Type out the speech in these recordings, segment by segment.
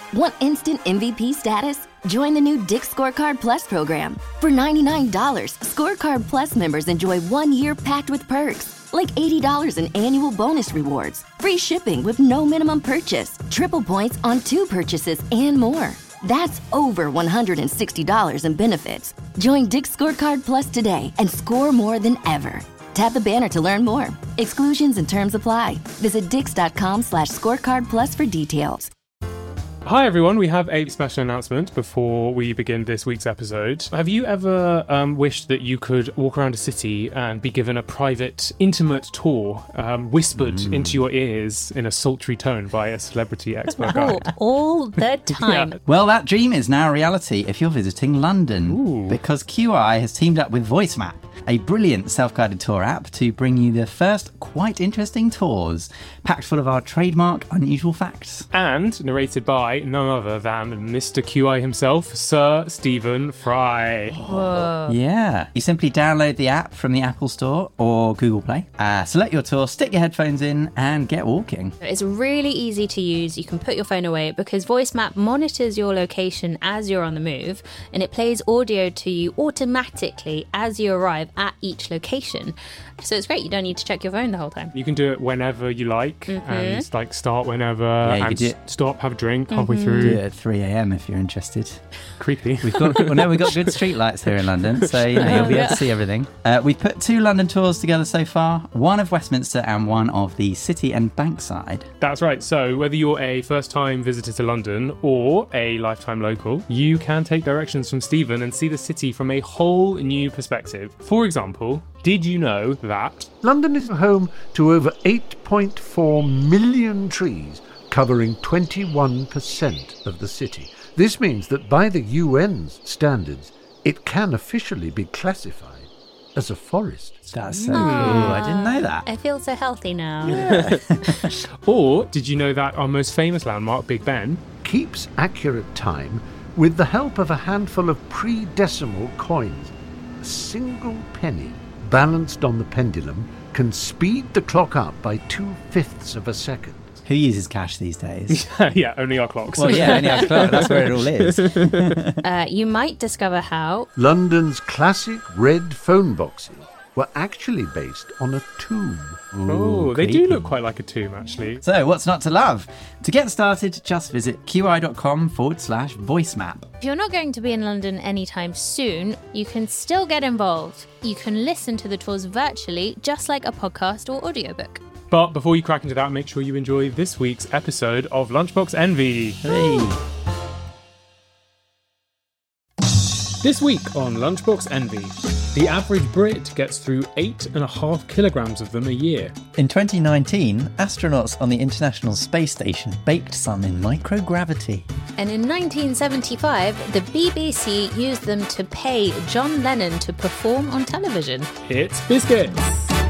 Want instant MVP status? Join the new Dick's Scorecard Plus program. For $99, Scorecard Plus members enjoy 1 year packed with perks, like $80 in annual bonus rewards, free shipping with no minimum purchase, triple points on 2 purchases, and more. That's over $160 in benefits. Join Dick's Scorecard Plus today and score more than ever. Tap the banner to learn more. Exclusions and terms apply. Visit dix.com/scorecard plus for details. Hi everyone, we have a special announcement before we begin this week's episode. Have you ever wished that you could walk around a city and be given a private, intimate tour, whispered into your ears in a sultry tone by a celebrity expert guide? All the time. Yeah. Well, that dream is now a reality if you're visiting London. Because QI has teamed up with VoiceMap, a brilliant self-guided tour app to bring you the first quite interesting tours, packed full of our trademark unusual facts. And narrated by none other than Mr. QI himself, Sir Stephen Fry. Whoa. Yeah. You simply download the app from the Apple Store or Google Play, select your tour, stick your headphones in, and get walking. It's really easy to use. You can put your phone away because VoiceMap monitors your location as you're on the move, and it plays audio to you automatically as you arrive at each location. So it's great. You don't need to check your phone the whole time. You can do it whenever you like, and like start whenever, you and could do it. stop, have a drink halfway Do through. it at 3 a.m. if you're interested. Creepy. We've got good street lights here in London, so you'll be able to see everything. We've put 2 London tours together so far, one of Westminster and one of the City and Bankside. That's right. So whether you're a first-time visitor to London or a lifetime local, you can take directions from Stephen and see the city from a whole new perspective. For example, did you know that London is home to over 8.4 million trees, covering 21% of the city. This means that by the UN's standards, it can officially be classified as a forest. That's so cool. I didn't know that. I feel so healthy now. Or did you know that our most famous landmark, Big Ben, Keeps accurate time with the help of a handful of pre-decimal coins. A single penny balanced on the pendulum can speed the clock up by 2/5 of a second. Who uses cash these days? yeah, only our clocks. Well, yeah, only our clock. That's where it all is. You might discover how. London's classic red phone boxes were actually based on a tomb. Oh, they creepy. do look quite like a tomb, actually. So, what's not to love? To get started, just visit qi.com/voicemap. If you're not going to be in London anytime soon, you can still get involved. You can listen to the tours virtually, just like a podcast or audiobook. But before you crack into that, make sure you enjoy this week's episode of Lunchbox Envy. Hey. This week on Lunchbox Envy, the average Brit gets through 8.5 kilograms of them a year. In 2019, astronauts on the International Space Station baked some in microgravity. And in 1975, the BBC used them to pay John Lennon to perform on television. It's biscuits.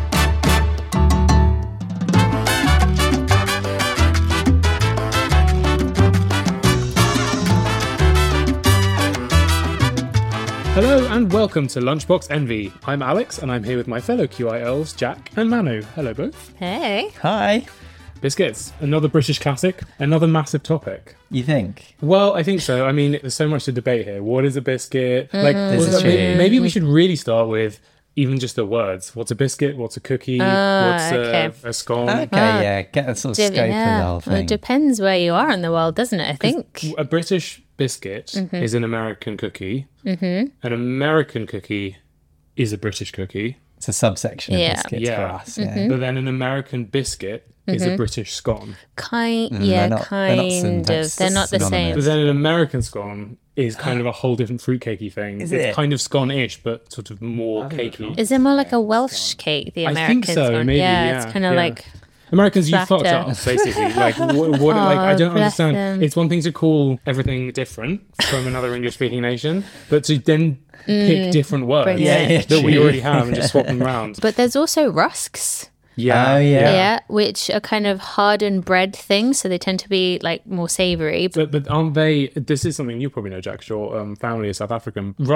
Hello and welcome to Lunchbox Envy. I'm Alex and I'm here with my fellow QI elves, Jack and Manu. Hello both. Hey. Hi. Biscuits, another British classic, another massive topic. You think? Well, I think so. I mean, there's so much to debate here. What is a biscuit? This is true. Maybe we should really start with even just the words. What's a biscuit? What's a cookie? What's okay. a scone? Okay, yeah, get a sort of scope of the whole Well, thing. it depends where you are in the world, doesn't it? I think. A British biscuit is an American cookie. An American cookie is a British cookie. It's a subsection of Yeah. biscuits for us. Yeah. But then an American biscuit is a British scone. Kind of. they're not They're not the same. But then an American scone is kind of a whole different fruitcakey thing. Is it's it? kind of scone-ish, but sort of more cakey. Is it more like a Welsh cake, the I American think so, one? maybe, It's yeah, kind of yeah. like... Americans, you Cracked fucked up. up, basically. Like, what like, I don't bless understand. them. It's one thing to call everything different from another English-speaking nation, but to then pick different words Bring it. that we already have and just swap them around. But there's also rusks. Yeah. Oh, yeah. Yeah, which are kind of hardened bread things, so they tend to be like more savoury. But aren't they? This is something you probably know, Jack. Your family is South African. Rusks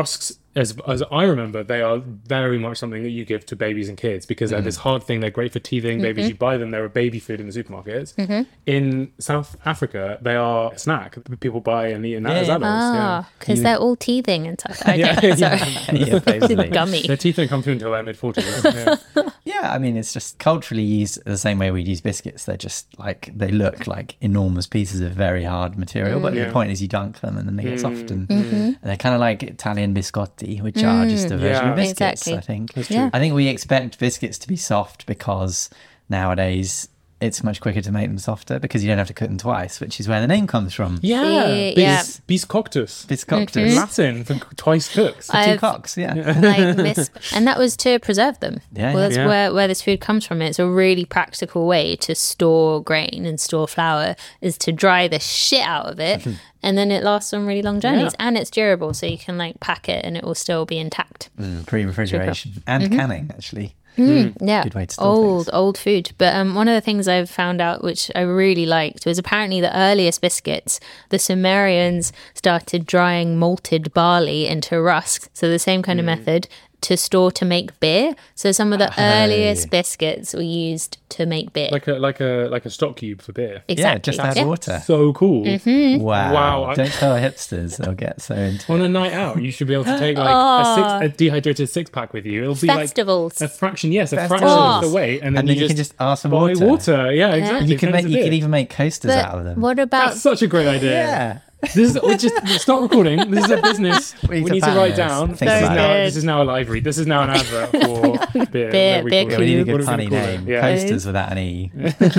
as I remember, they are very much something that you give to babies and kids because they're this hard thing. They're great for teething. Babies, you buy them. They're a baby food in the supermarkets. In South Africa, they are a snack that people buy and eat as adults. Because they're all teething and stuff. Okay, Basically. Gummy. Their teeth don't come through until their mid-40s. Yeah, I mean, it's just culturally used the same way we'd use biscuits. They're just like, they look like enormous pieces of very hard material, but the point is you dunk them and then they get soft. And they're kind of like Italian biscotti, which are just a version of biscuits, exactly. I think. Yeah. I think we expect biscuits to be soft because nowadays it's much quicker to make them softer because you don't have to cook them twice, which is where the name comes from. Yeah. Biscoctus. Biscoctus. Latin for twice cooked. Two cocks, yeah. And that was to preserve them. Yeah, Well, that's yeah. where this food comes from. It's a really practical way to store grain and store flour is to dry the shit out of it, and then it lasts on really long journeys, and it's durable, so you can like pack it and it will still be intact. Pre-refrigeration and canning, actually. Yeah, Good way to store old food. But one of the things I've found out, which I really liked, was apparently the earliest biscuits, the Sumerians started drying malted barley into rusk. So the same kind of method to store to make beer. So some of the earliest biscuits were used to make beer. Like a stock cube for beer. Exactly. Yeah, just add water. So cool. Wow. Wow. Don't tell hipsters, they'll get so into On a night out, you should be able to take like a dehydrated 6-pack with you. It'll be Festivals. like a fraction, a Festivals. fraction of the weight, and then you can just ask for buy water. Yeah, exactly. You can Turns you into could beer. even make coasters out of But them. what about That's such a great idea. Yeah. This is just stop recording. This is a business. We need to plan write this. down. Think about it. This is now a live read. This is now an advert for beer. Beer What do we call cube. it? We need a What good are we funny gonna call it? name. Yeah. Coasters without an E.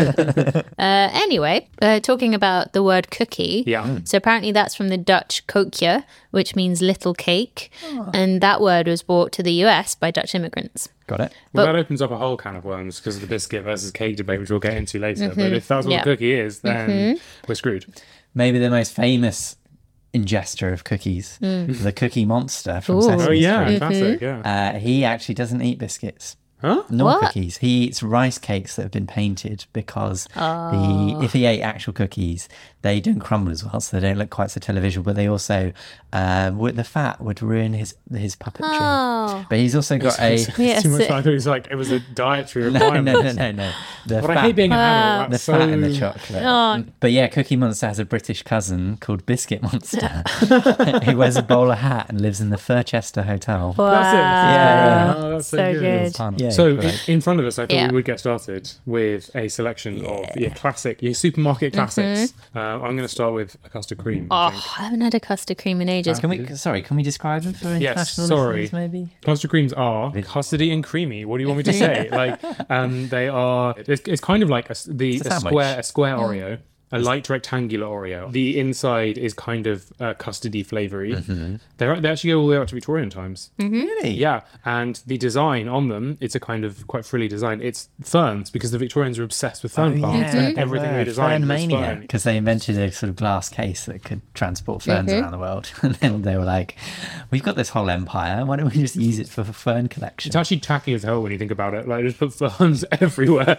anyway, talking about the word cookie. Yeah. So apparently that's from the Dutch koekje, which means little cake. And that word was brought to the US by Dutch immigrants. Got it? Well, that opens up a whole can of worms because of the biscuit versus cake debate, which we'll get into later. But if that's what Yeah. a cookie is, then we're screwed. Maybe the most famous ingester of cookies, the Cookie Monster from Sesame Oh Street. yeah, classic. Yeah. He actually doesn't eat biscuits. Huh? Nor What? cookies. He eats rice cakes that have been painted because if he ate actual cookies, they don't crumble as well, so they don't look quite so televisual. But they also, the fat would ruin his puppetry. Oh. But he's also got a. Yes. Too much. I thought it was like it was a dietary No. requirement. The But fat, I hate being an adult. the That's fat in the so- chocolate. But yeah, Cookie Monster has a British cousin called Biscuit Monster who wears a bowler hat and lives in the Furchester Hotel. That's it. Yeah. Oh, that's so, So good. good. Yeah, So great. in front of us, I thought Yeah. we would get started with a selection of your classic, your supermarket classics. I'm going to start with a custard cream. I think. I haven't had a custard cream in ages. Can we describe them for international sorry. listeners, maybe? Custard creams are custardy and creamy. What do you want me to say? Like, they are. It's kind of like a sandwich. square Oreo. A light rectangular Oreo. The inside is kind of custardy flavoury. They actually go all the way up to Victorian times. Really? Yeah, and the design on them, it's a kind of quite frilly design. It's ferns, because the Victorians were obsessed with fern plants. And everything they designed was fern. Because they invented a sort of glass case that could transport ferns around the world. And then they were like, we've got this whole empire, why don't we just use it for fern collection? It's actually tacky as hell when you think about it. Like, just put ferns everywhere.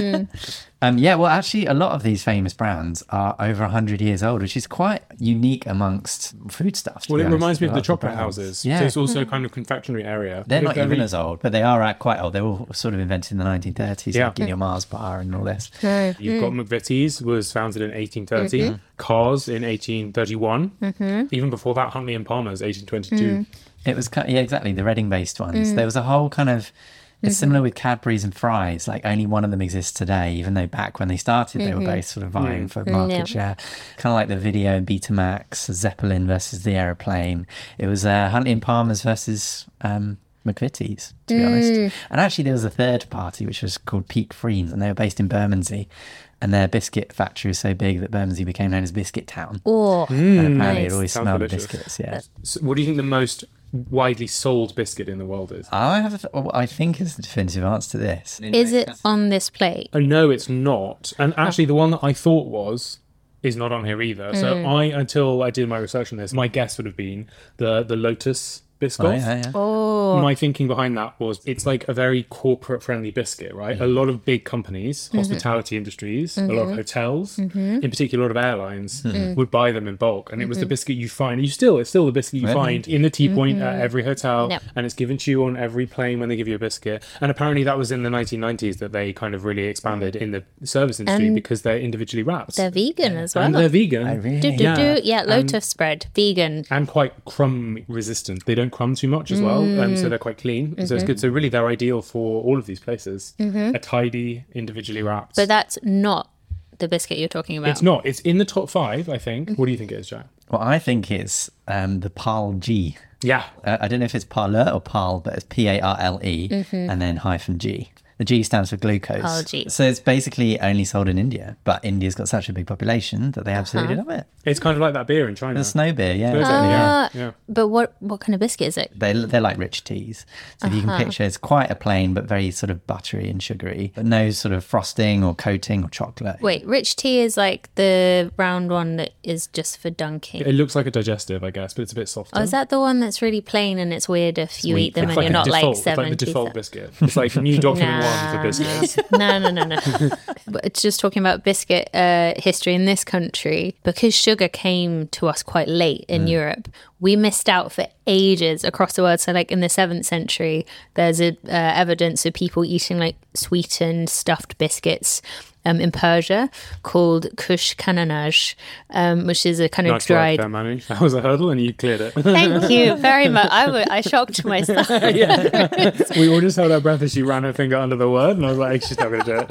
Yeah, well, actually, a lot of these famous brands are over 100 years old, which is quite unique amongst food stuff. Well, it reminds me of the Lots chocolate brands. houses. Yeah. So it's also kind of confectionery area. They're not Very- even as old, but they are quite old. They were sort of invented in the 1930s, Yeah. like in your Mars bar and all this. You've got McVitie's, was founded in 1830. Cars in 1831. Even before that, Huntley and Palmer's 1822. It was, yeah, exactly, the Reading-based ones. There was a whole kind of, it's similar with Cadbury's and Fry's, like only one of them exists today, even though back when they started, they were both sort of vying for market share. Kind of like the Video and Betamax, Zeppelin versus the Aeroplane. It was Huntley and Palmer's versus McVitie's, to be honest. And actually there was a third party, which was called Peak Freens, and they were based in Bermondsey. And their biscuit factory was so big that Bermondsey became known as Biscuit Town. Oh, And apparently it nice. always Sounds smelled of delicious. biscuits, yeah. So what do you think the most widely sold biscuit in the world is? I think is the definitive answer to this. Is it on this plate? No, it's not. And actually, the one that I thought is not on here either. So until I did my research on this, my guess would have been the Lotus Biscoff. Oh, yeah. Oh, My thinking behind that was it's like a very corporate friendly biscuit, right? A lot of big companies, hospitality industries, a lot of hotels, in particular a lot of airlines would buy them in bulk. And it was the biscuit you find, it's still the biscuit you find in the tea point at every hotel. Yep. And it's given to you on every plane when they give you a biscuit. And apparently that was in the 1990s that they kind of really expanded in the service industry And because they're individually wrapped. they're vegan as well. And they're vegan. Oh, really? Yeah, Lotus spread, vegan. And quite crumb resistant. They don't crumb too much as well, so they're quite clean. So it's good. So really, they're ideal for all of these places. A tidy, individually wrapped. But that's not the biscuit you're talking about. It's not. It's in the top 5, I think. What do you think it is, Jack? Well, I think it's the Parle G. Yeah. I don't know if it's Parle or Parle, but it's Parle and then -G. The G stands for glucose. Parle G. So it's basically only sold in India, but India's got such a big population that they absolutely love it. It's kind of like that beer in China. The snow beer, yeah. Exactly, exactly. yeah. But what kind of biscuit is it? They're like rich teas. So if you can picture, it's quite a plain, but very sort of buttery and sugary, but no sort of frosting or coating or chocolate. Wait, rich tea is like the round one that is just for dunking. It looks like a digestive, I guess, but it's a bit softer. Oh, is that the one that's really plain and it's weird if you eat them It's and you're a not default, like it's like 70? the default biscuit. It's like new document Nah. 1 for biscuits. No. But it's just talking about biscuit history in this country. Because sugar came to us quite late in Europe, we missed out for ages across the world. So like in the 7th century, there's evidence of people eating like sweetened stuffed biscuits in Persia called kush kananaj, which is a kind of Nice work dried... there, Manu. That was a hurdle and you cleared it. Thank you very much. I shocked myself. We all just held our breath as she ran her finger under the word and I was like, she's not going to do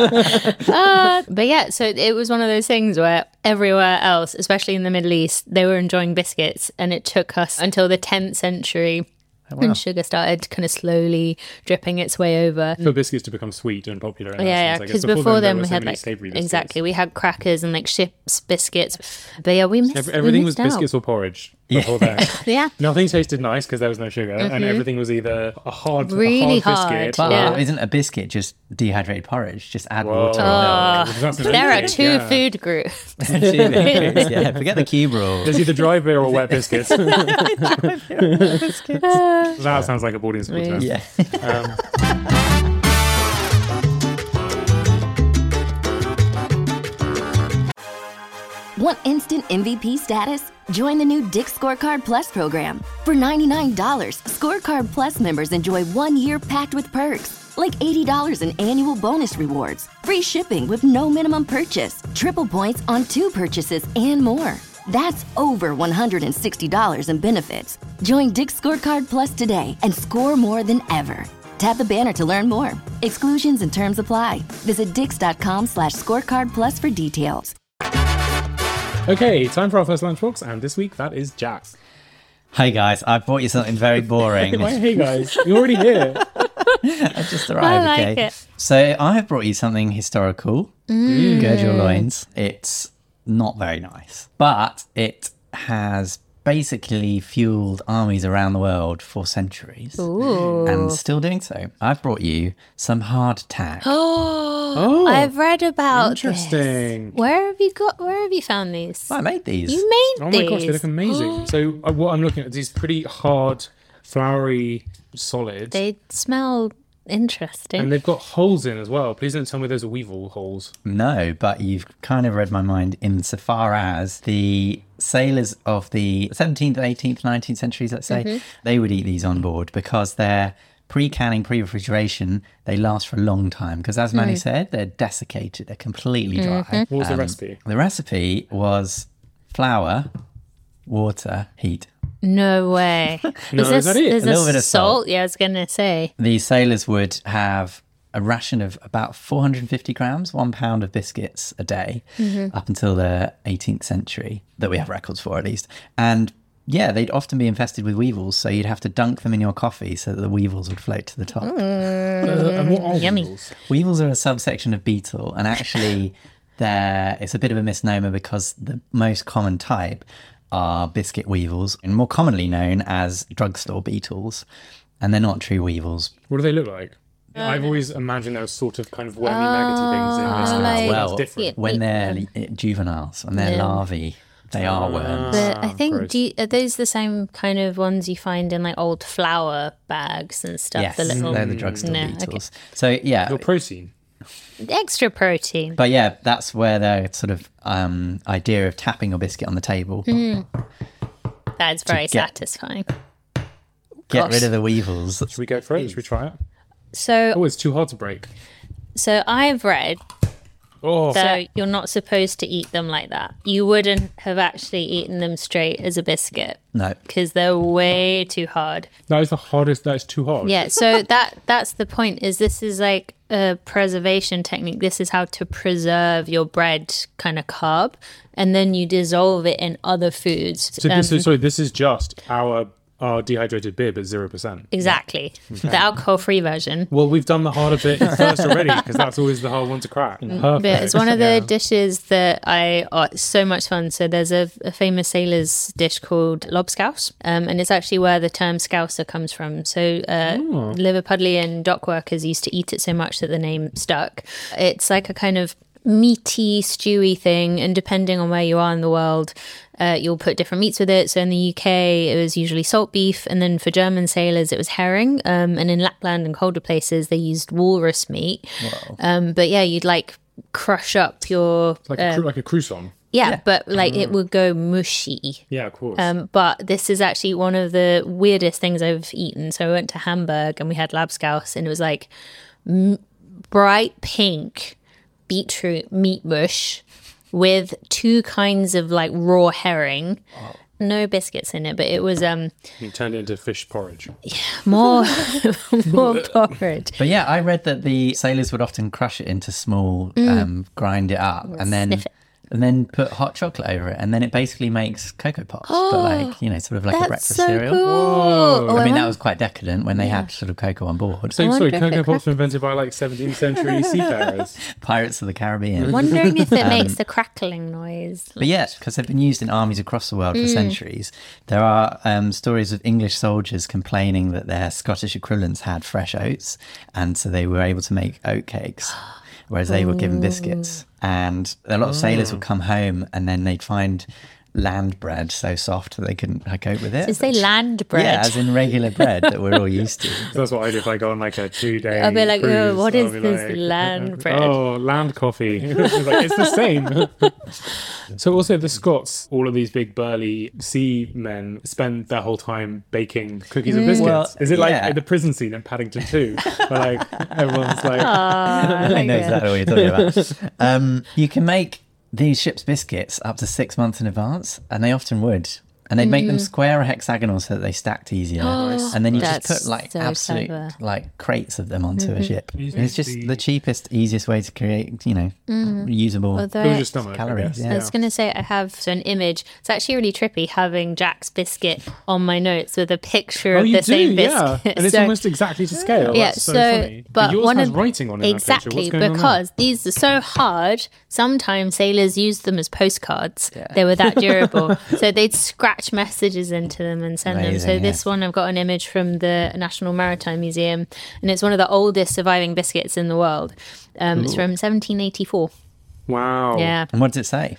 it. But yeah, so it was one of those things where everywhere else, especially in the Middle East, they were enjoying biscuits, and it took us until the 10th century when sugar started kind of slowly dripping its way over. For biscuits to become sweet and popular. In Yeah, essence, I guess. because before then there we were so had many like savoury biscuits. exactly, we had crackers and like ship's biscuits. But yeah, we missed Everything we was missed out. biscuits or porridge before then. Yeah, Nothing tasted nice because there was no sugar, and everything was either a hard Really hard hard. biscuit. But Yeah. isn't a biscuit just dehydrated porridge? Just add Whoa. water and That's there are amazing, 2 yeah. food groups. milk. Yeah, forget the cube rule. There's either dry beer or wet biscuits. That sounds like a boarding school term. Yeah. Want instant MVP status? Join the new Dick Scorecard Plus program. For $99, Scorecard Plus members enjoy 1 year packed with perks, like $80 in annual bonus rewards, free shipping with no minimum purchase, triple points on 2 purchases, and more. That's over $160 in benefits. Join Dick Scorecard Plus today and score more than ever. Tap the banner to learn more. Exclusions and terms apply. Visit dix.com/scorecard plus for details. Okay, time for our first lunchbox, and this week that is Jack. Hey guys, I brought you something very boring. Hey guys, you're already here. I just arrived, I like okay? it. So I have brought you something historical. Gird your loins. It's not very nice, but it has basically fueled armies around the world for centuries and still doing so. I've brought you some hardtack. Oh, I've read about interesting. this. Where have you found these? I made these. You made Oh these. my gosh, they look amazing. So what I'm looking at, these pretty hard, floury solids. They smell interesting. And they've got holes in as well. Please don't tell me those are weevil holes. No, but you've kind of read my mind insofar as the sailors of the 17th, 18th, 19th centuries, let's say, they would eat these on board because they're pre-canning, pre-refrigeration, they last for a long time. Because as Manny said, they're desiccated, they're completely dry. What was the recipe? The recipe was flour, water, heat. No way. No, is that it? Is A little this bit of salt. Yeah, I was gonna say. The sailors would have a ration of about 450 grams, 1 pound of biscuits a day, up until the 18th century, that we have records for at least. And yeah, they'd often be infested with weevils, so you'd have to dunk them in your coffee so that the weevils would float to the top. And what are Yummy. weevils? Weevils are a subsection of beetle, and actually it's a bit of a misnomer because the most common type are biscuit weevils, and more commonly known as drugstore beetles, and they're not true weevils. What do they look like? I've always imagined those sort of kind of wormy, maggoty things in this. like- Well, Well, it's different. when they're juveniles, when they're larvae, They are worms. But I think, gross. are those the same kind of ones you find in like old flour bags and stuff? Yes, The little they're the drugstore No, beetles. So yeah, Your protein. extra protein. but yeah, that's where the sort of idea of tapping your biscuit on the table, That's very get- satisfying. get Gosh. rid of the weevils. Should we go for it? Should we try it? So, Oh, it's too hard to break. so I've read Oh, that you're not supposed to eat them like that. You wouldn't have actually eaten them straight as a biscuit No, because they're way too hard. that is the hardest. That is too hard. Yeah, so that's the point. Is this is like a preservation technique. This is how to preserve your bread kind of carb, and then you dissolve it in other foods. So this is just our dehydrated beer, but 0%. Exactly, the alcohol-free version. Well, we've done the harder bit first already because that's always the hard one to crack. Perfect. But it's one of the Yeah. dishes that it's so much fun. So there's a famous sailor's dish called lobscouse, and it's actually where the term scouser comes from. So Liverpudlian dock workers used to eat it so much that the name stuck. It's like a kind of meaty, stewy thing, and depending on where you are in the world, you'll put different meats with it. So in the UK, it was usually salt beef, and then for German sailors, it was herring. And in Lapland and colder places, they used walrus meat. But yeah, you'd like crush up your like a croissant. yeah, but like it would go mushy. Yeah, of course. But this is actually one of the weirdest things I've eaten. So I went to Hamburg and we had Labskaus, and it was like bright pink beetroot meat mush with two kinds of like raw herring. No biscuits in it, but it was You turned it into fish porridge. more porridge. but yeah, I read that the sailors would often crush it into small, grind it up, and then Sniff it. and then put hot chocolate over it, and then it basically makes Cocoa Pops, but like sort of like a That's breakfast so cereal. cool. Oh, I mean, that was quite decadent when they had sort of cocoa on board. So, wonder sorry, if it Cocoa Pops cracked. were invented by like 17th century seafarers. Pirates of the Caribbean. Wondering if it makes the crackling noise. But yeah, because they've been used in armies across the world for centuries. There are stories of English soldiers complaining that their Scottish equivalents had fresh oats, and so they were able to make oat cakes, whereas they were given biscuits. And a lot of sailors would come home and then they'd find land bread so soft that they couldn't cope with it. Is they land bread? Yeah, as in regular bread that we're all used to. That's what I do if I go on like a 2-day I'll be like, cruise. oh, what I'll is be this like, land bread? Oh, land coffee. It's the same. So also the Scots, all of these big burly seamen spend their whole time baking cookies and biscuits. Well, is it like yeah. the prison scene in Paddington 2? Where like everyone's like, I know exactly what you're talking about. You can make these ship's biscuits up to 6 months in advance, and they often would. And they'd make them square or hexagonal so that they stacked easier. And then you just That's put like so absolute clever. like crates of them onto a ship. Using It's just the- the cheapest, easiest way to create, reusable Although fill your stomach. I calories. guess. Yeah. I was going to say I have an image. It's actually really trippy having Jack's biscuit on my notes with a picture Oh, of you the same do, yeah. biscuit. And it's So- almost exactly to scale. yeah, That's so funny. but yours one has of writing on it. exactly in that picture. What's going on because these are so hard. Sometimes sailors used them as postcards. They were that durable, so they'd scratch messages into them and send them. So Amazing, this one, I've got an image from the National Maritime Museum, and it's one of the oldest surviving biscuits in the world. It's from 1784. there? Wow. Yeah, And what does it say?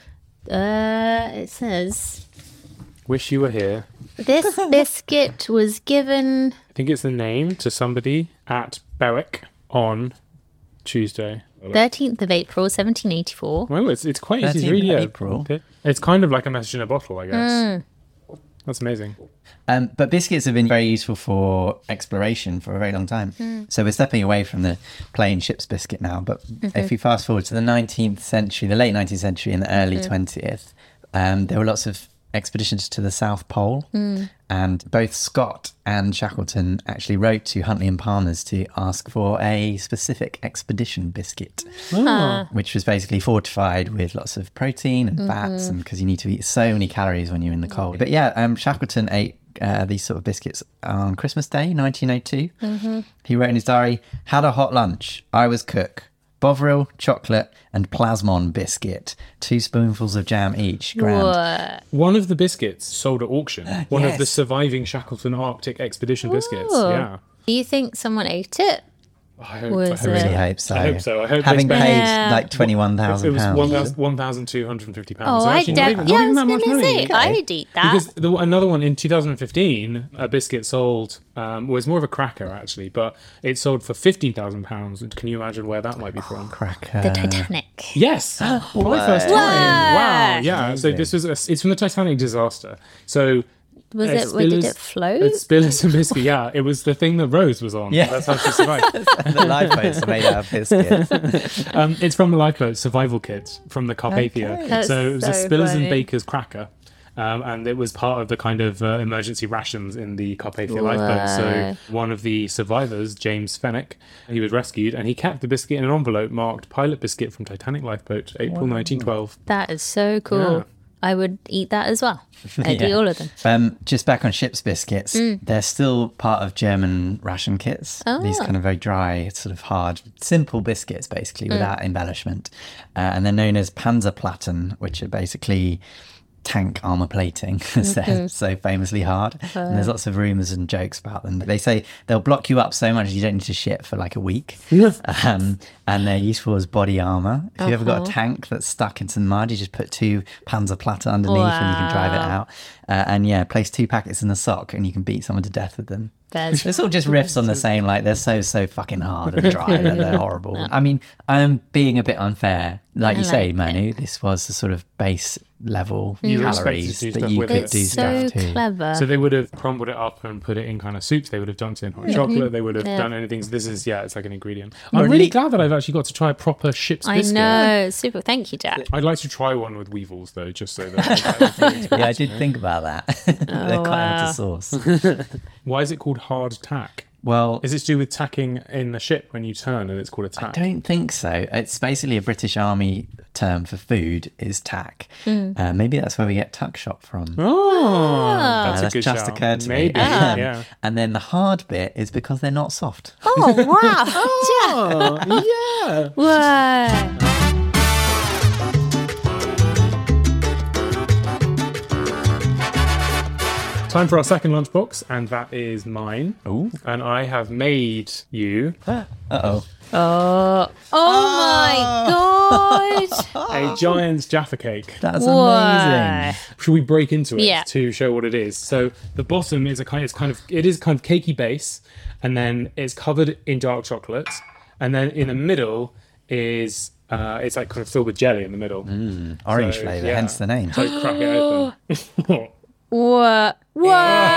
it says. Wish you were here. This biscuit was given. I think it's the name to somebody at Berwick on Tuesday. 13th of April, 1784. Well, it's quite easy 13th to read. of Yeah. April. It's kind of like a message in a bottle, I guess. That's amazing. But biscuits have been very useful for exploration for a very long time. So we're stepping away from the plain ship's biscuit now. But if you fast forward to the 19th century, the late 19th century and the early 20th, there were lots of expeditions to the South Pole. And both Scott and Shackleton actually wrote to Huntley and Palmer's to ask for a specific expedition biscuit, which was basically fortified with lots of protein and fats, and because you need to eat so many calories when you're in the cold. But yeah, Shackleton ate these sort of biscuits on Christmas Day, 1902. He wrote in his diary, "Had a hot lunch. I was cook. Bovril, chocolate, and plasmon biscuit. 2 spoonfuls of jam each. Grand." What? One of the biscuits sold at auction. One of the Yes. surviving Shackleton Arctic Expedition biscuits. Ooh. Yeah. Do you think someone ate it? I hope, Was I hope it? so. I hope so. I hope so. I hope Having they spent- paid Yeah. like £21,000. It was £1,250. Oh, So I actually not even was that going much to money. say, I'd eat that. Because another one in 2015, a biscuit sold, was more of a cracker actually, but it sold for £15,000. Can you imagine where that might be from? Cracker. the Titanic. Yes, for my first time. Wow, yeah. So this was it's from the Titanic disaster. So Was did it? Did it float? Spillers and biscuit. Yeah, it was the thing that Rose was on. Yeah. That's how she survived. The lifeboats are made out of biscuits. It's from the Lifeboat Survival Kit from the Carpathia. Okay. That's So it was a so Spillers funny. and Bakers cracker. And it was part of the kind of emergency rations in the Carpathia lifeboat. So one of the survivors, James Fenwick, he was rescued and he kept the biscuit in an envelope marked Pilot Biscuit from Titanic Lifeboat, April 1912. That is so cool. Yeah. I would eat that as well. I'd eat all of them. Just back on ship's biscuits, they're still part of German ration kits. These kind of very dry, sort of hard, simple biscuits, basically, without embellishment. And they're known as Panzerplatten, which are basically tank armor plating, as they're so famously hard. And there's lots of rumours and jokes about them. They say they'll block you up so much you don't need to shit for like a week. And they're useful as body armour. If you ever got a tank that's stuck in some mud, you just put 2 Panzerplatte underneath and you can drive it out. And place 2 packets in a sock and you can beat someone to death with them. There's- It's all just riffs on the same, like they're so fucking hard and dry that they're horrible. I mean, I'm being a bit unfair. Like you say, Manu, this was the sort of base level You were calories expected to do that stuff you with could it. do it's so stuff to. clever. So they would have crumbled it up and put it in kind of soups. They would have dunked it in hot chocolate. They would have done anything. So this is, it's like an ingredient. I'm really glad that I've actually got to try a proper ship's I biscuit. know. Super. Thank you, Jack. I'd like to try one with weevils though, just so that. Yeah, I did think about that. They're quite hard to source. Why is it called hard tack? Well, Is it to do with tacking in the ship when you turn and it's called a tack? I don't think so. It's basically a British Army term for food is tack. Maybe that's where we get tuck shop from. Oh, that's a That's good just shout. occurred to Maybe, me. yeah. And then the hard bit is because they're not soft. Oh, wow. Oh, yeah. Whoa. Time for our second lunchbox, and that is mine. Ooh. And I have made you Uh-oh. Oh my God. a Giant's Jaffa cake. That's Why? amazing. Should we break into it Yeah. to show what it is? So the bottom is it is kind of cakey base, and then it's covered in dark chocolate, and then in the middle is it's like kind of filled with jelly in the middle. Orange So, flavour, yeah. hence the name. So I crack it open. Whoa. Whoa.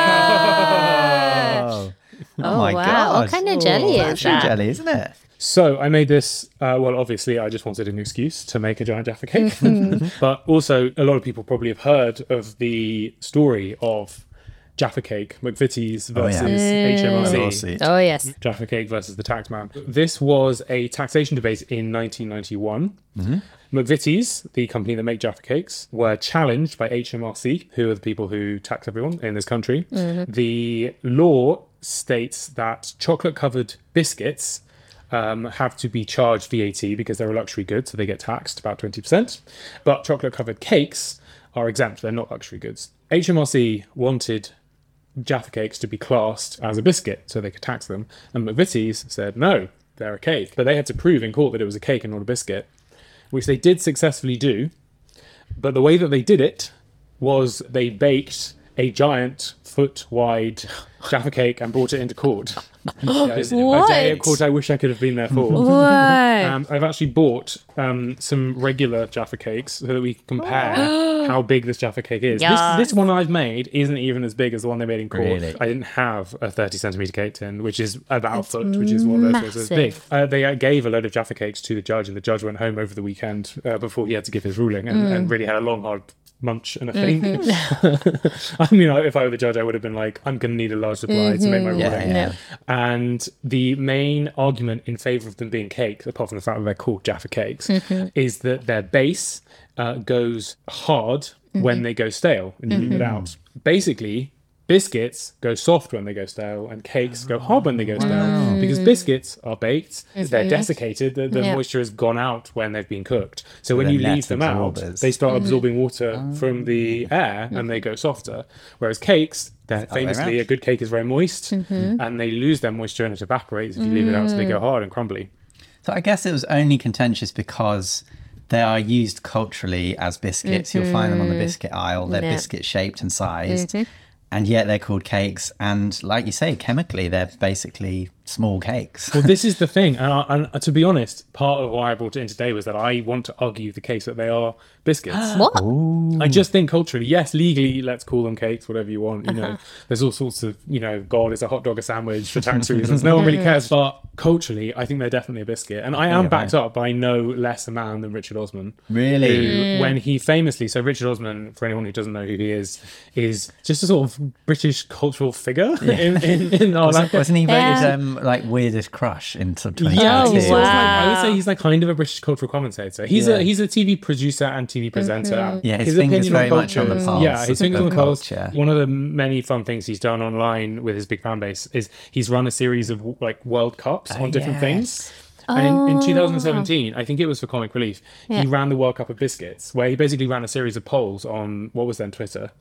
Oh, my wow. God. What kind of jelly is That's that? jelly, isn't it? So I made this, well, obviously I just wanted an excuse to make a giant Jaffa cake. But also a lot of people probably have heard of the story of Jaffa Cake, McVitie's versus HMRC. Lawsuit. Oh, yes. Jaffa Cake versus the Taxman. This was a taxation debate in 1991. McVitie's, the company that make Jaffa Cakes, were challenged by HMRC, who are the people who tax everyone in this country. The law states that chocolate-covered biscuits have to be charged VAT because they're a luxury good, so they get taxed about 20%. But chocolate-covered cakes are exempt; they're not luxury goods. HMRC wanted Jaffa Cakes to be classed as a biscuit so they could tax them, and McVitie's said no, they're a cake. But they had to prove in court that it was a cake and not a biscuit, which they did successfully do. But the way that they did it was they baked a giant foot-wide Jaffa Cake and brought it into court. Yeah, it was a day at court I wish I could have been there for. Whoa. I've actually bought some regular Jaffa Cakes so that we can compare how big this Jaffa Cake is. Yes. This one I've made isn't even as big as the one they made in court. Really? I didn't have a 30 centimetre cake tin, which is about a foot, which is what theirs was as big. They gave a load of Jaffa Cakes to the judge, and the judge went home over the weekend before he had to give his ruling and really had a long, hard munch and a think. I mean, if I were the judge, I would have been like, I'm going to need a large supply to make my ruling. Yeah. And the main argument in favour of them being cakes, apart from the fact that they're called Jaffa Cakes, is that their base goes hard when they go stale and you leave it out. Basically, Biscuits go soft when they go stale, and cakes go hard when they go stale. Because biscuits are baked, they're desiccated, the moisture has gone out when they've been cooked. So when the you net leave them out, absorbers. they start absorbing water from the air and they go softer. Whereas cakes, famously, a good cake is very moist and they lose their moisture and it evaporates if you leave it out, so they go hard and crumbly. So I guess it was only contentious because they are used culturally as biscuits. You'll find them on the biscuit aisle. They're biscuit shaped and sized. And yet they're called cakes. And like you say, chemically, they're basically small cakes. Well, this is the thing. And to be honest, part of why I brought it in today was that I want to argue the case that they are biscuits. What? I just think culturally, yes, legally, let's call them cakes, whatever you want. You know, there's all sorts of, God, is a hot dog a sandwich for tax reasons. No one really cares. But culturally, I think they're definitely a biscuit. And I am backed up by no less a man than Richard Osman. Really? Who, when he famously, so Richard Osman, for anyone who doesn't know who he is just a sort of British cultural figure in our life. Wasn't he voted like weirdest crush in 2022? Yeah, Oh, he's sort of wow. I would say he's like kind of a British cultural commentator. He's a TV producer and TV presenter. Yeah, his finger's opinion very much on the culture- pulse Yeah, his fingers of on the pulse. culture. One of the many fun things he's done online with his big fan base is he's run a series of like World Cups on different things. And in 2017, I think it was for Comic Relief, he ran the World Cup of Biscuits, where he basically ran a series of polls on what was then Twitter,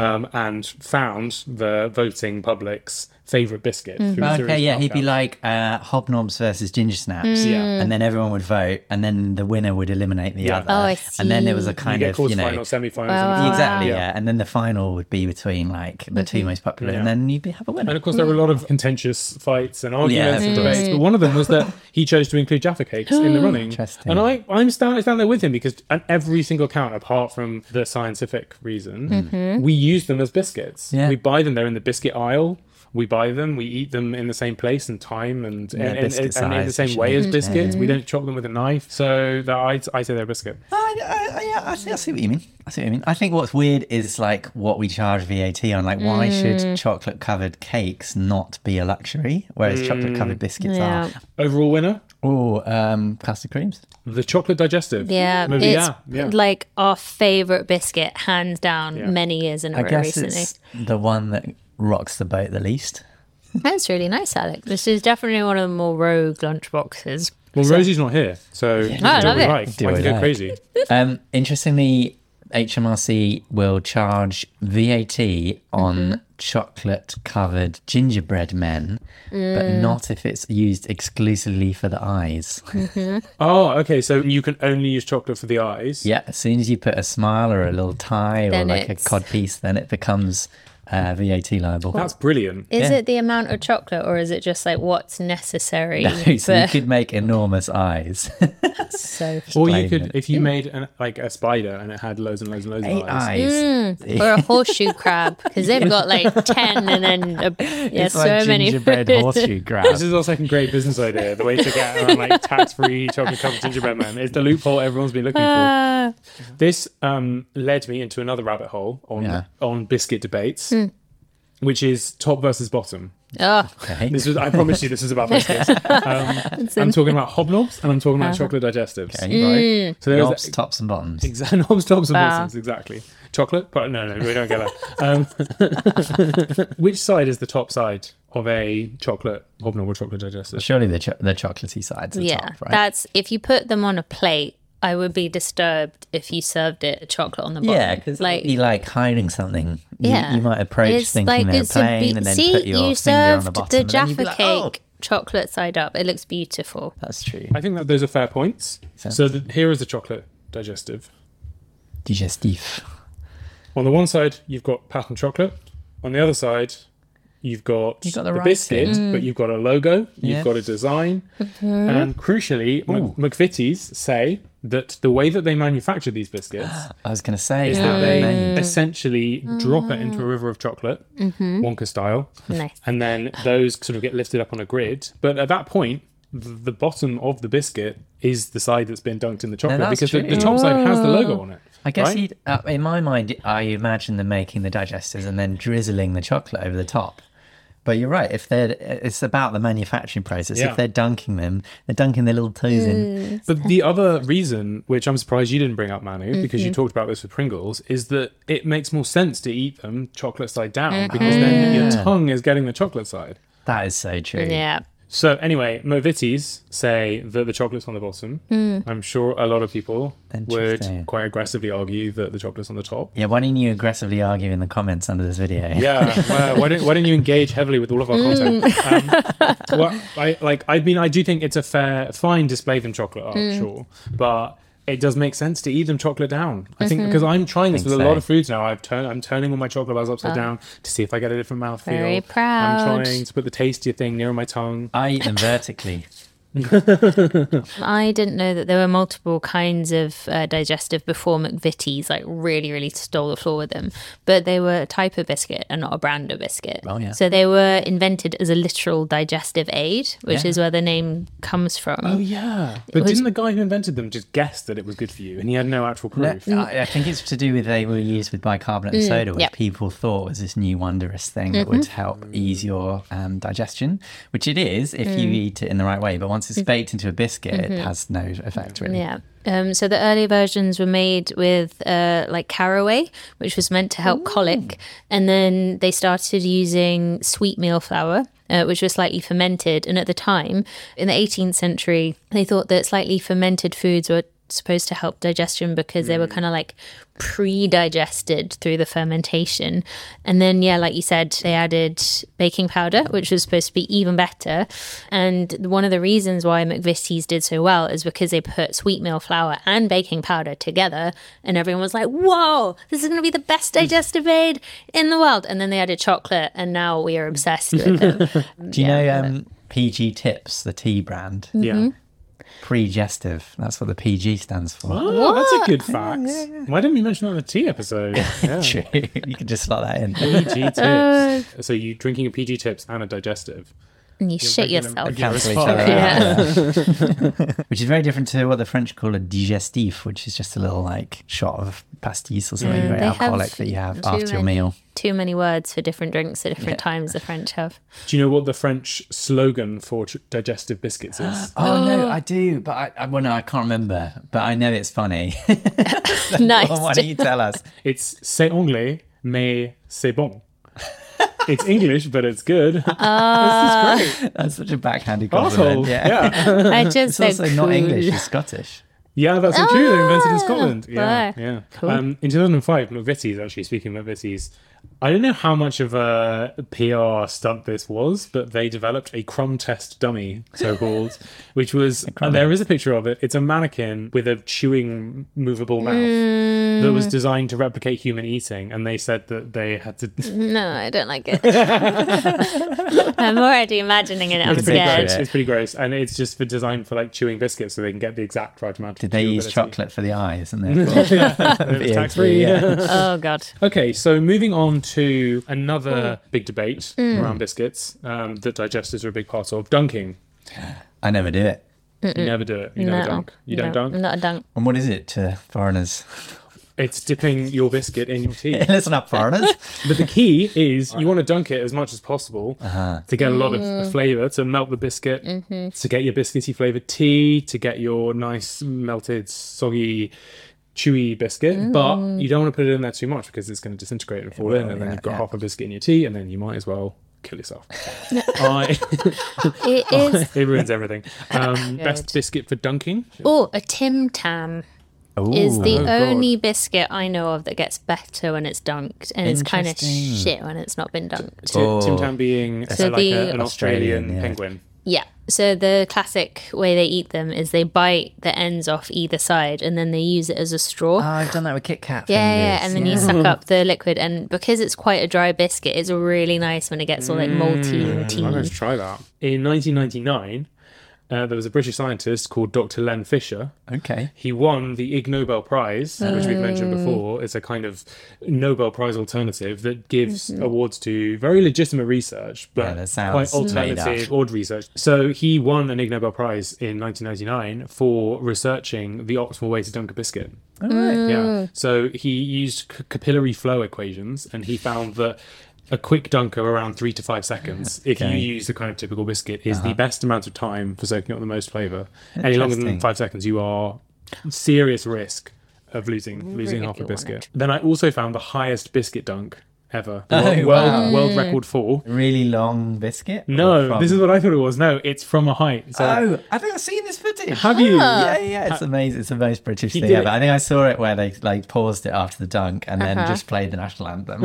and found the voting public's favourite biscuit. through a series Okay, of yeah, he'd be knockouts. like Hobnobs versus Ginger Snaps. Yeah. And then everyone would vote, and then the winner would eliminate the Yeah. other. Oh, I And then there was a see. kind You get of, quarterfinals, semi-finals. Wow. and Exactly, Yeah. yeah. And then the final would be between like the two most popular, and then you'd have a winner. And of course, there were a lot of contentious fights and arguments and of course. debates. But one of them was that he chose to include Jaffa cakes in the running. Interesting. And I'm stand there with him because on every single count, apart from the scientific reason, we use them as biscuits. Yeah. We buy them. They're in the biscuit aisle. We buy them. We eat them in the same place and time and in biscuit the size, same way as usually. biscuits. We don't chop them with a knife. So I say they're a biscuit. I see what you mean. I think what's weird is like what we charge VAT on. Like, why should chocolate covered cakes not be a luxury, whereas chocolate covered biscuits Yeah. Overall winner, are? Custard creams. the chocolate digestive. Yeah, Maybe, it's yeah. like our favourite biscuit, hands down, Yeah. many years in a I row guess recently. it's the one that rocks the boat the least. That's really nice, Alex. This is definitely one of the more rogue lunchboxes. Well, Rosie's not here, so you I can do what love we it. like. Do I what can you go like. crazy. Interestingly, HMRC will charge VAT on chocolate covered gingerbread men, but not if it's used exclusively for the eyes. Oh, okay. So you can only use chocolate for the eyes. Yeah, as soon as you put a smile or a little tie or Then like a it's- cod piece, then it becomes VAT liable. That's brilliant. Is Yeah. it the amount of chocolate, or is it just like what's necessary? No, so you for- could make enormous eyes. so Or you Explain could, it. if you made like a spider and it had loads and loads and loads 8 of eyes. eyes. or a horseshoe crab, because they've got like 10 and then It's so like many gingerbread horseshoe crab. This is our second great business idea. The way to get around like tax-free chocolate covered gingerbread man is the loophole everyone's been looking for. This led me into another rabbit hole on biscuit debates, which is top versus bottom. Oh, Okay. I promise you, this is about biscuits. I'm talking about hobnobs and I'm talking about chocolate digestives. Right? So there's Knobs, tops, and bottoms. exactly knobs, tops, and Wow. bottoms. Exactly. Chocolate, but no, we don't get that. Which side is the top side of a chocolate hobnob or chocolate digestive? Surely the chocolatey side's the yeah. top, right? That's if you put them on a plate. I would be disturbed if you served it a chocolate on the bottom. Yeah, because like you'd be like hiding something. yeah, You might approach It's thinking like they're it's a plain and then see, put your you finger on the served bottom. the and then you'd Jaffa be like, cake chocolate side up. It looks beautiful. That's true. I think that those are fair points. So here is the chocolate digestive. Digestif. On the one side, you've got patterned chocolate. On the other side, you've got the the writing. biscuit, but you've got a logo, you've Yeah. got a design, and crucially, McVitie's say that the way that they manufacture these biscuits I was going to say, is how that they're they made. essentially drop it into a river of chocolate, Wonka style, Nice. and then those sort of get lifted up on a grid. But at that point, the bottom of the biscuit is the side that's been dunked in the chocolate that's because the true. top side has the logo on it. I guess right? in my mind, I imagine them making the digestives and then drizzling the chocolate over the top. But you're right. It's about the manufacturing process. Yeah. If they're dunking them, they're dunking their little toes in. But the other reason, which I'm surprised you didn't bring up, Manu, because you talked about this with Pringles, is that it makes more sense to eat them chocolate side down because then your tongue is getting the chocolate side. That is so true. Yeah. So anyway, McVitie's say that the chocolate's on the bottom. I'm sure a lot of people would Interesting. quite aggressively argue that the chocolate's on the top. Yeah, why didn't you aggressively argue in the comments under this video? Yeah, why don't you engage heavily with all of our content? I do think it's a fine display from chocolate art, sure, but it does make sense to eat them chocolate down. I think because I'm trying this with a lot of foods now. I'm turning all my chocolate bars upside down to see if I get a different mouthfeel. Very proud. I'm trying to put the tastier thing near my tongue. I eat them vertically. I didn't know that there were multiple kinds of digestive before McVitie's really, really stole the floor with them. But they were a type of biscuit and not a brand of biscuit. Oh, yeah. So they were invented as a literal digestive aid, which is where the name comes from. Oh yeah, but didn't the guy who invented them just guess that it was good for you, and he had no actual proof? I think it's to do with they were used with bicarbonate of soda, which yep. people thought was this new wondrous thing that would help ease your digestion, which it is if you eat it in the right way. But once it's baked into a biscuit, it has no effect really. Yeah. So the early versions were made with caraway, which was meant to help colic. And then they started using sweet meal flour, which was slightly fermented. And at the time, in the 18th century, they thought that slightly fermented foods were supposed to help digestion because they were kind of pre-digested through the fermentation. And then, like you said, they added baking powder, which was supposed to be even better. And one of the reasons why McVitie's did so well is because they put sweet meal flour and baking powder together, and everyone was like, whoa, this is going to be the best digestive aid in the world. And then they added chocolate, and now we are obsessed with them. Do you know PG Tips, the tea brand? Yeah. Pregestive. That's what the PG stands for. Oh, that's a good fact. Why didn't we mention that on the tea episode? Yeah. True. You can just slot that in. PG tips. So you drinking a PG tips and a digestive. And you shit regular- yourself. regular Cancel as each fuck. other Yeah. out. Which is very different to what the French call a digestif, which is just a little shot of pastis or something very they have alcoholic that you have too after your many- meal. Too many words for different drinks at different times the French have. Do you know what the French slogan for digestive biscuits is? Oh no, I do, but I can't remember. But I know it's funny. Nice. Why don't you tell us? It's c'est anglais, mais c'est bon. It's English, but it's good. This is great. That's such a backhanded compliment. Asshole. Yeah. I just It's said also not cool. English, it's Scottish. Yeah, that's so true. They invented it in Scotland. Yeah, wow. yeah. Cool. In 2005, McVitie's, actually, speaking of McVitie's, I don't know how much of a PR stunt this was, but they developed a crumb test dummy, so-called, which was, there is a picture of it. It's a mannequin with a chewing, movable mouth that was designed to replicate human eating, and they said that they had to... No, I don't like it. I'm already imagining it. I'm It's pretty scared. gross. It's pretty gross, and it's just designed for chewing biscuits, so they can get the exact right amount. Did they use chewability. chocolate for the eyes? And It's tax-free. Oh, God. Okay, so moving on to another big debate around biscuits that digestives are a big part of. Dunking. I never do it. You never do it. You never dunk. You don't dunk. I'm not a dunk. And what is it to foreigners? It's dipping your biscuit in your tea. Listen up, foreigners. But the key is you want to dunk it as much as possible to get a lot of flavour, to melt the biscuit, to get your biscuity flavoured tea, to get your nice melted, soggy, chewy biscuit. But you don't want to put it in there too much because it's going to disintegrate and fall in, and then you've got half a biscuit in your tea, and then you might as well kill yourself. It is. It ruins everything. Best biscuit for dunking? Oh, a Tim Tam is the only biscuit I know of that gets better when it's dunked, and it's kind of Interesting. shit when it's not been dunked. Tim Tam being So an Australian Australian, yeah. penguin. Yeah. So the classic way they eat them is they bite the ends off either side, and then they use it as a straw. Oh, I've done that with Kit Kat. Yeah, fingers. and then you suck up the liquid, and because it's quite a dry biscuit, it's really nice when it gets all malty and I'm going tea. to try that. In 1999, there was a British scientist called Dr. Len Fisher. Okay. He won the Ig Nobel Prize, which we've mentioned before. It's a kind of Nobel Prize alternative that gives awards to very legitimate research, Yeah, but that sounds quite made alternative, up. odd research. So he won an Ig Nobel Prize in 1999 for researching the optimal way to dunk a biscuit. All right. Yeah. So he used capillary flow equations, and he found that a quick dunk of around 3 to 5 seconds, if you use the kind of typical biscuit, is the best amount of time for soaking up the most flavour. Any longer than 5 seconds, you are serious risk of losing half a biscuit. Then I also found the highest biscuit dunk ever. World record for. Really long biscuit? No, this is what I thought it was. No, it's from a height. So I think I've seen this footage. Have you? Yeah, it's amazing. It's the most British thing ever. I think I saw it where they like paused it after the dunk and then just played the national anthem.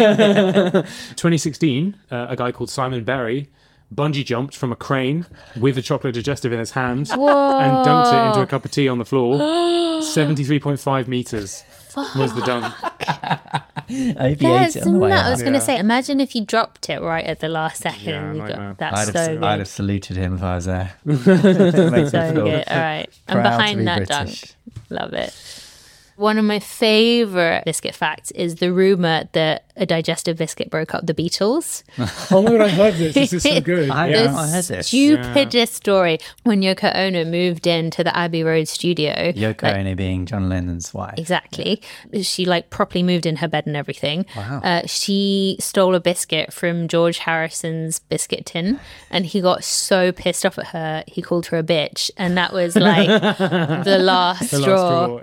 2016, a guy called Simon Berry bungee jumped from a crane with a chocolate digestive in his hand and dunked it into a cup of tea on the floor. 73.5 meters was the dunk. I hope he ate it on the way out. I was going to say, imagine if you dropped it right at the last second. That's so good. I'd have saluted him if I was there. So good. All right. I'm behind that British. dunk. Love it. One of my favourite biscuit facts is the rumour that a digestive biscuit broke up the Beatles. Oh my God, I heard this. This is so good. I heard this. Stupidest story. When Yoko Ono moved into the Abbey Road studio. Yoko Ono being John Lennon's wife. Exactly. She properly moved in her bed and everything. Wow. She stole a biscuit from George Harrison's biscuit tin and he got so pissed off at her, he called her a bitch. And that was the last straw.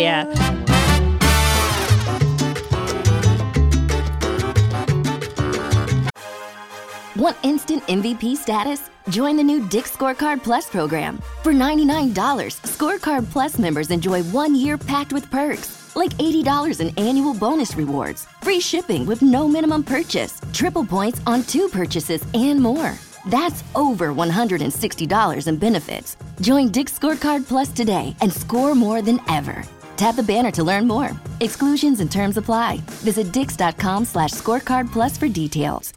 Want instant MVP status? Join the new Dick's Scorecard Plus program. For $99, Scorecard Plus members enjoy 1 year packed with perks, like $80 in annual bonus rewards, free shipping with no minimum purchase, triple points on 2 purchases, and more. That's over $160 in benefits. Join Dick's Scorecard Plus today and score more than ever. Tap the banner to learn more. Exclusions and terms apply. Visit dix.com/scorecard plus for details.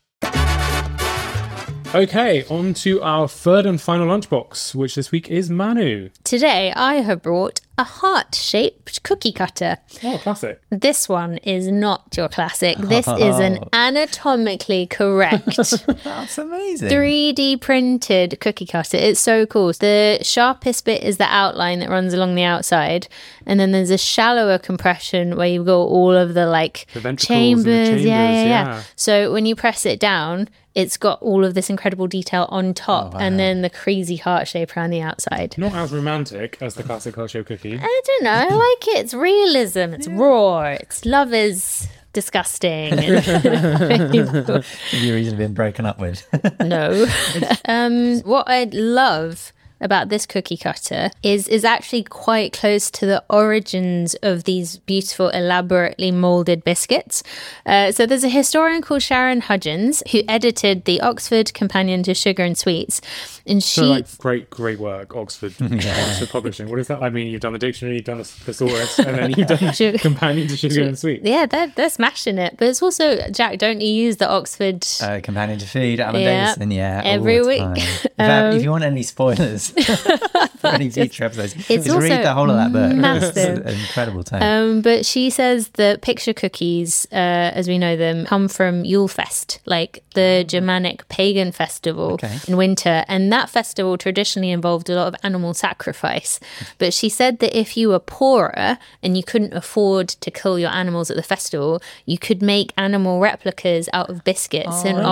Okay, on to our third and final lunchbox, which this week is Manu. Today I have brought a heart-shaped cookie cutter. Oh, classic. This one is not your classic. This is an anatomically correct That's amazing. 3D printed cookie cutter. It's so cool. The sharpest bit is the outline that runs along the outside. And then there's a shallower compression where you've got all of the ventricles chambers. and the chambers. Yeah. So when you press it down, it's got all of this incredible detail on top and then the crazy heart shape around the outside. Not as romantic as the classic heart-shaped cookie. I don't know. I like it. It's realism. It's raw. It's love is disgusting. Have you reason been broken up with? No. What I love about this cookie cutter is actually quite close to the origins of these beautiful, elaborately moulded biscuits. So there's a historian called Sharon Hudgens who edited the Oxford Companion to Sugar and Sweets. And she... So great work, Oxford Publishing. What is that? I mean, you've done the dictionary, you've done the thesaurus, and then you've done Companion to Sugar and Sweets. Yeah, they're smashing it. But it's also, Jack, don't you use the Oxford... Companion to Food, Alan Davison, every week. In fact, if you want any spoilers for any future episodes, just read the whole of that book. Massive. It's an incredible tale. But she says that picture cookies, as we know them, come from Yulefest, the Germanic pagan festival in winter. And that festival traditionally involved a lot of animal sacrifice. But she said that if you were poorer and you couldn't afford to kill your animals at the festival, you could make animal replicas out of biscuits and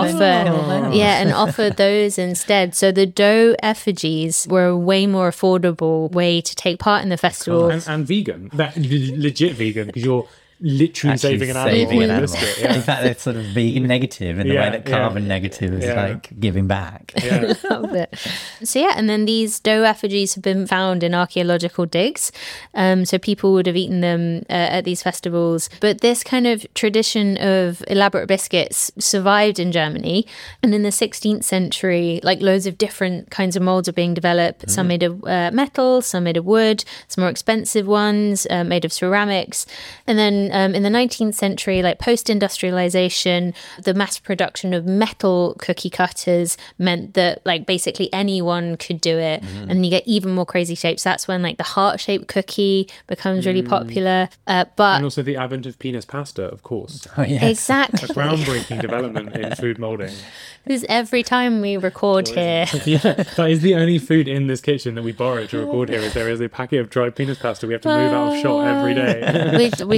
offer those instead. So the dough effigies were a way more affordable way to take part in the festival. And vegan. Legit vegan, because you're literally saving an animal. Biscuit, yeah. In fact, it's sort of vegan negative in the way that carbon negative is giving back. Yeah. Love it. So and then these dough effigies have been found in archaeological digs. So people would have eaten them at these festivals. But this kind of tradition of elaborate biscuits survived in Germany. And in the 16th century, loads of different kinds of molds are being developed. Some made of metal, some made of wood, some more expensive ones made of ceramics. And then in the 19th century, post-industrialization, the mass production of metal cookie cutters meant that basically anyone could do it. And you get even more crazy shapes. That's when the heart-shaped cookie becomes really popular. But and also the advent of penis pasta, of course. Oh, yes. Exactly. A groundbreaking development in food moulding. Because every time we record here... that is the only food in this kitchen that we borrow to record here. Is there is a packet of dried penis pasta we have to move out of shot every day. We should cook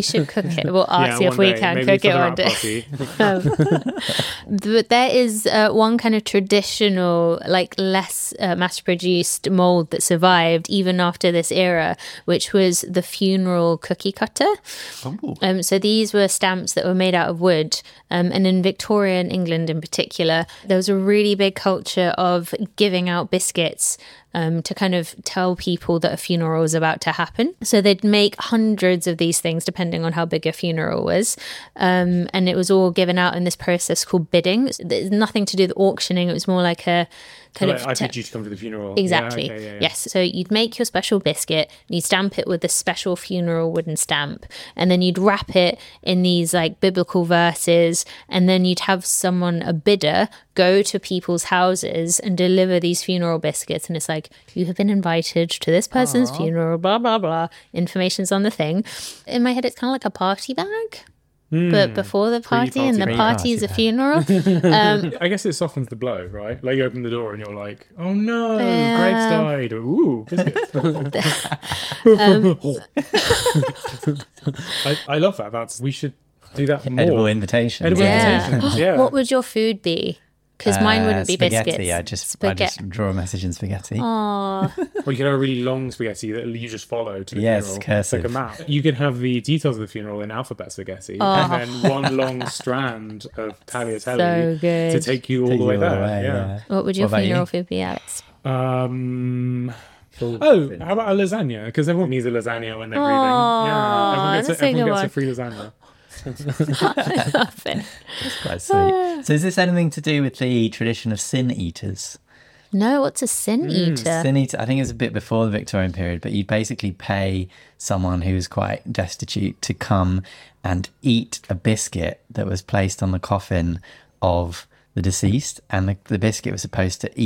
cook it. We'll ask you if we can cook it one day. But there is one kind of traditional, like less mass-produced mold that survived even after this era, which was the funeral cookie cutter. So these were stamps that were made out of wood. And in Victorian England in particular, there was a really big culture of giving out biscuits to kind of tell people that a funeral was about to happen. So they'd make hundreds of these things depending on how big a funeral was. And it was all given out in this process called bidding. There's nothing to do with auctioning. It was more like a kind of... I paid you to come to the funeral. Exactly. Yeah, okay, yeah. Yes. So you'd make your special biscuit, and you'd stamp it with the special funeral wooden stamp. And then you'd wrap it in these like biblical verses. And then you'd have someone, a bidder, go to people's houses and deliver these funeral biscuits. And it's like, you have been invited to this person's funeral, blah, blah, blah. Information's on the thing. In my head, it's kind of like a party bag. But before the party, and the party is a funeral. I guess it softens the blow, right? Like you open the door and you're like, oh no, Greg's died. Ooh, biscuits. I love that. We should do that more. Edible invitations. Yeah. What would your food be? Because mine wouldn't be spaghetti. biscuits. I just draw a message in spaghetti. Aww. Or you could have a really long spaghetti that you just follow to the Yes, funeral. cursive. It's like a map. You could have the details of the funeral in alphabet spaghetti, and then one long strand of tagliatelle So good. to take you all the way there. Yeah. What would your What about funeral you? food be, Alex? How about a lasagna? Because everyone needs a lasagna when they're breathing. Yeah, that's a everyone good gets a one. free lasagna. I love it. Quite sweet. So is this anything to do with the tradition of sin eaters? No, what's a sin eater? Sin eater, I think it was a bit before the Victorian period, but you'd basically pay someone who was quite destitute to come and eat a biscuit that was placed on the coffin of the deceased, and the biscuit was supposed to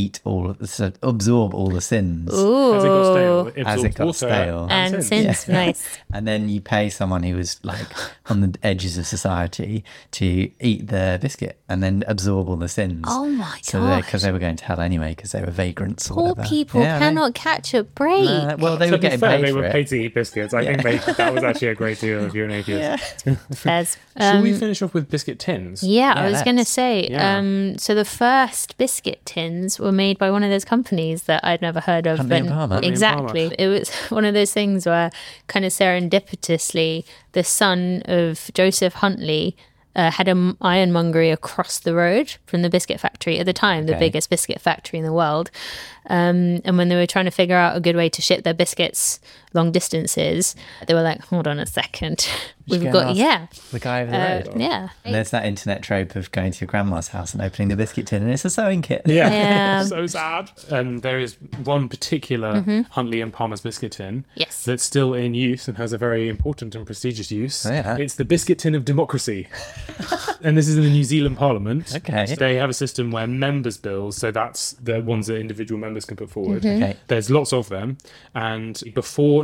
absorb all the sins. Ooh. As it got stale. As it got stale. And sins, nice. And then you pay someone who was like on the edges of society to eat the biscuit and then absorb all the sins. Oh my Because gosh. they were going to hell anyway, because they were vagrants or Poor whatever. people Yeah, I know. cannot catch a break. Well, they To were be getting fair, paid they for were it. paid to eat biscuits. I think that was actually a great deal if you're an atheist. Fez. Should we finish off with biscuit tins? Yeah, I was going to let's. say. Yeah. So the first biscuit tins were made by one of those companies that I'd never heard of. Huntley and and- Palmer. Huntley and Exactly. It was one of those things where kind of serendipitously the son of Joseph Huntley had an ironmongery across the road from the biscuit factory at the time, the biggest biscuit factory in the world. And when they were trying to figure out a good way to ship their biscuits long distances, they were like, hold on a second. We've go got, and ask the guy over the road. yeah. And there's that internet trope of going to your grandma's house and opening the biscuit tin, and it's a sewing kit. Yeah. So sad. And there is one particular Huntley and Palmer's biscuit tin Yes. that's still in use and has a very important and prestigious use. Oh, yeah. It's the biscuit tin of democracy. And this is in the New Zealand Parliament. Okay. They have a system where members' bills, so that's the ones that individual members can put forward. Okay. There's lots of them. And before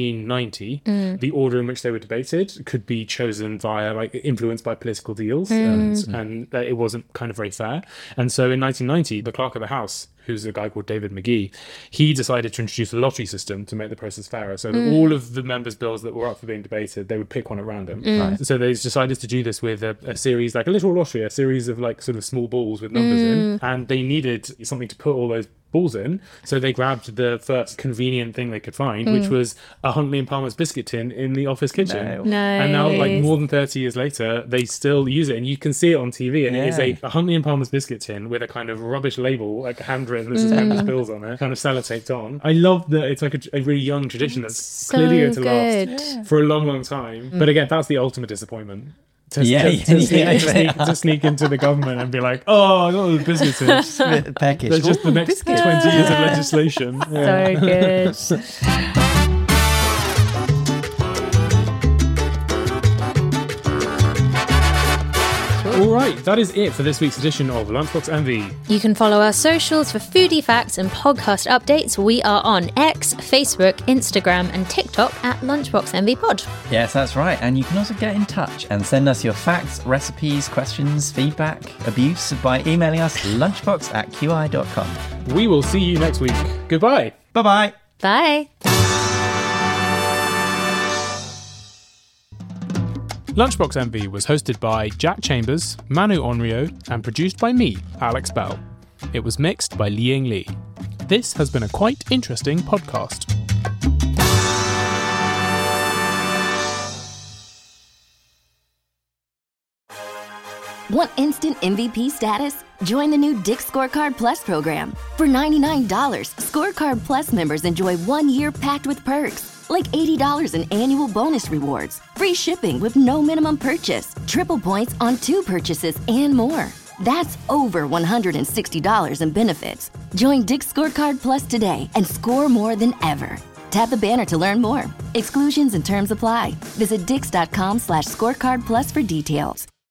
1990, the order in which they were debated could be chosen via, like, influenced by political deals. And it wasn't kind of very fair. And so in 1990, the Clerk of the House, who's a guy called David McGee, he decided to introduce a lottery system to make the process fairer. So that all of the members' bills that were up for being debated, they would pick one at random. Right. So they decided to do this with a series, like a little lottery, a series of like sort of small balls with numbers in. And they needed something to put all those balls in. So they grabbed the first convenient thing they could find, which was a Huntley and Palmer's biscuit tin in the office kitchen. And now, like more than 30 years later, they still use it. And you can see it on TV. And it is a Huntley and Palmer's biscuit tin with a kind of rubbish label, like handwritten, this is members' bills on it, kind of sellotaped on. I love that it's like a really young tradition that's clearly going to last for a long, long time. But again, that's the ultimate disappointment. To sneak into the government and be like, oh, I got all the biscuits in. Package. There's just the next 20 years of legislation. Yeah. So good. All right, that is it for this week's edition of Lunchbox Envy. You can follow our socials for foodie facts and podcast updates. We are on X, Facebook, Instagram, and TikTok at Lunchbox Envy Pod. Yes, that's right. And you can also get in touch and send us your facts, recipes, questions, feedback, abuse by emailing us lunchbox@qi.com. We will see you next week. Goodbye. Bye-bye. Bye. Lunchbox Envy was hosted by Jack Chambers, Manu Onryo, and produced by me, Alex Bell. It was mixed by Liying Li. This has been a quite interesting podcast. Want instant MVP status? Join the new Dick's Scorecard Plus program. For $99, Scorecard Plus members enjoy 1 year packed with perks, like $80 in annual bonus rewards, free shipping with no minimum purchase, triple points on 2 purchases, and more. That's over $160 in benefits. Join Dick's Scorecard Plus today and score more than ever. Tap the banner to learn more. Exclusions and terms apply. Visit dix.com/scorecard plus for details.